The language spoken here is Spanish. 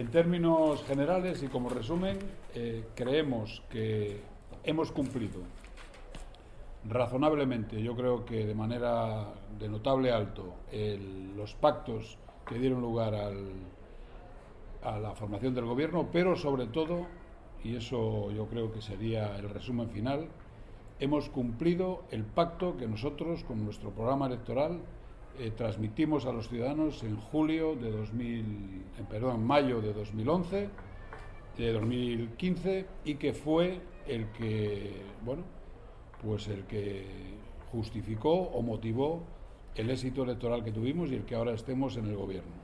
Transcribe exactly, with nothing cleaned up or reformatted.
En términos generales y como resumen, eh, creemos que hemos cumplido razonablemente, yo creo que de manera de notable alto, el, los pactos que dieron lugar al, a la formación del gobierno, pero sobre todo, y eso yo creo que sería el resumen final, hemos cumplido el pacto que nosotros, con nuestro programa electoral, eh, transmitimos a los ciudadanos en julio de dos mil, en, perdón, en mayo de dos mil once, de dos mil quince, y que fue el que, bueno, pues el que justificó o motivó el éxito electoral que tuvimos y el que ahora estemos en el gobierno.